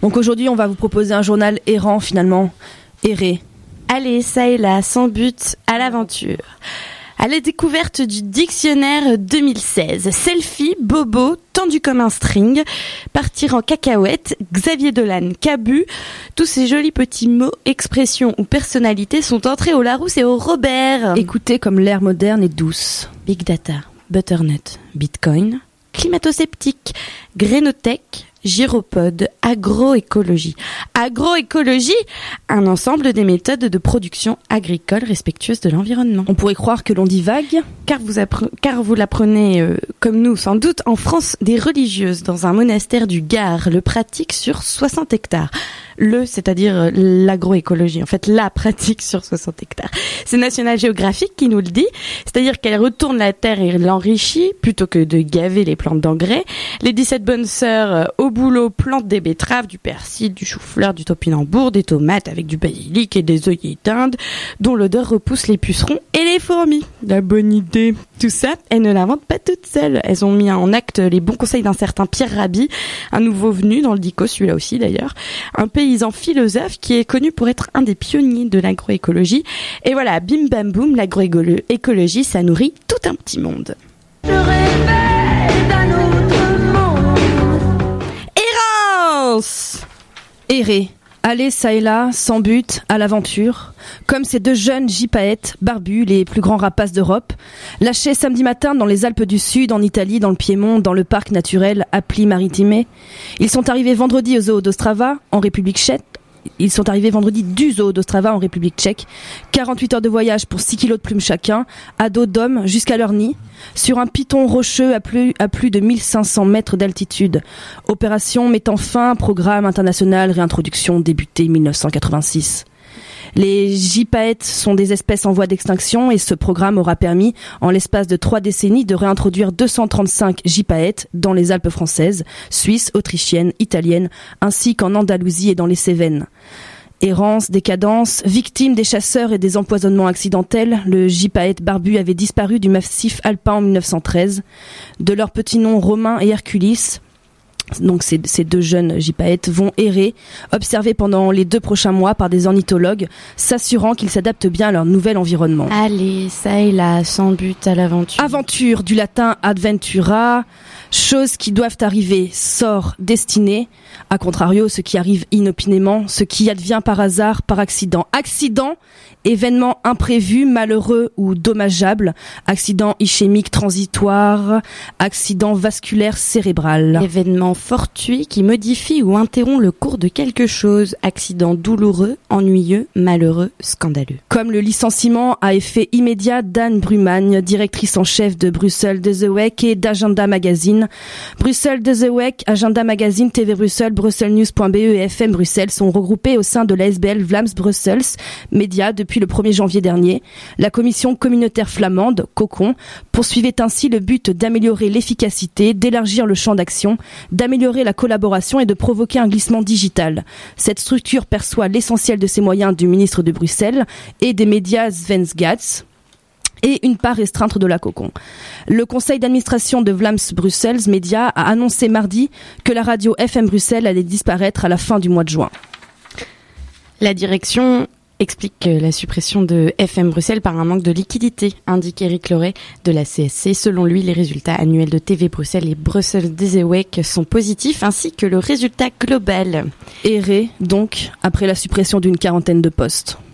Donc aujourd'hui, on va vous proposer un journal errant finalement, erré. Allez, ça et là, sans but, à l'aventure. À la découverte du dictionnaire 2016, selfie, bobo, tendu comme un string, partir en cacahuète, Xavier Dolan, cabu, tous ces jolis petits mots, expressions ou personnalités sont entrés au Larousse et au Robert. Écoutez comme l'air moderne est douce. Big data, butternut, bitcoin, climato-sceptique, grénothèque, gyropode, agroécologie. Agroécologie, un ensemble des méthodes de production agricole respectueuses de l'environnement. On pourrait croire que l'on divague, car vous l'apprenez comme nous sans doute, en France, des religieuses dans un monastère du Gard le pratiquent sur 60 hectares. C'est-à-dire l'agroécologie, en fait la pratique sur 60 hectares. C'est National Geographic qui nous le dit, c'est-à-dire qu'elle retourne la terre et l'enrichit plutôt que de gaver les plantes d'engrais. Les 17 bonnes sœurs au boulot plantent des betteraves, du persil, du chou-fleur, du topinambour, des tomates avec du basilic et des œillets d'Inde dont l'odeur repousse les pucerons et les fourmis. La bonne idée. Tout ça, elles ne l'inventent pas toutes seules. Elles ont mis en acte les bons conseils d'un certain Pierre Rabhi, un nouveau venu dans le DICO, celui-là aussi d'ailleurs, un paysan philosophe qui est connu pour être un des pionniers de l'agroécologie. Et voilà, bim bam boum, l'agroécologie, ça nourrit tout un petit monde. Je rêvais d'un autre monde. Errance! erré. Aller ça et là, sans but, à l'aventure, comme ces deux jeunes gypaètes barbus, les plus grands rapaces d'Europe, lâchés samedi matin dans les Alpes du Sud, en Italie, dans le Piémont, dans le parc naturel Appli Maritime. Ils sont arrivés vendredi au zoo d'Ostrava, en République tchèque. Ils sont arrivés vendredi du zoo d'Ostrava en République tchèque. 48 heures de voyage pour 6 kilos de plumes chacun, à dos d'hommes jusqu'à leur nid, sur un piton rocheux à plus de 1500 mètres d'altitude. Opération mettant fin, programme international, réintroduction débutée 1986. Les gypaètes sont des espèces en voie d'extinction et ce programme aura permis, en l'espace de 3 décennies, de réintroduire 235 gypaètes dans les Alpes françaises, suisses, autrichiennes, italiennes, ainsi qu'en Andalousie et dans les Cévennes. Errance, décadence, victime des chasseurs et des empoisonnements accidentels, le gypaète barbu avait disparu du massif alpin en 1913. De leurs petits noms Romain et Herculis, donc ces deux jeunes gypaètes vont errer, observés pendant les 2 prochains mois par des ornithologues, s'assurant qu'ils s'adaptent bien à leur nouvel environnement. Allez, ça et là, sans but à l'aventure. Aventure, du latin adventura, choses qui doivent arriver, sort, destinée. A contrario, ce qui arrive inopinément, ce qui advient par hasard, par accident. Accident, événement imprévu, malheureux ou dommageable. Accident ischémique transitoire, accident vasculaire cérébral. Événement fortuit qui modifie ou interrompt le cours de quelque chose. Accident douloureux, ennuyeux, malheureux, scandaleux. Comme le licenciement à effet immédiat d'Anne Brumagne, directrice en chef de Bruxelles de The Week et d'Agenda Magazine. Bruxelles de The Week, Agenda Magazine, TV Bruxelles, bruxelnews.be et FM Bruxelles sont regroupés au sein de l'ASBL Vlaams Brussels Média depuis le 1er janvier dernier. La commission communautaire flamande, COCON, poursuivait ainsi le but d'améliorer l'efficacité, d'élargir le champ d'action, d'améliorer la collaboration et de provoquer un glissement digital. Cette structure perçoit l'essentiel de ses moyens du ministre de Bruxelles et des médias Svenskats et une part restreinte de la COCON. Le conseil d'administration de Vlaams Brussels Média a annoncé mardi que la radio FM Bruxelles allait disparaître à la fin du mois de juin. La direction explique la suppression de FM Bruxelles par un manque de liquidité, indique Eric Loret de la CSC. Selon lui, les résultats annuels de TV Bruxelles et Brussels Dizewek sont positifs, ainsi que le résultat global. Erré, donc, après la suppression d'une 40aine de postes.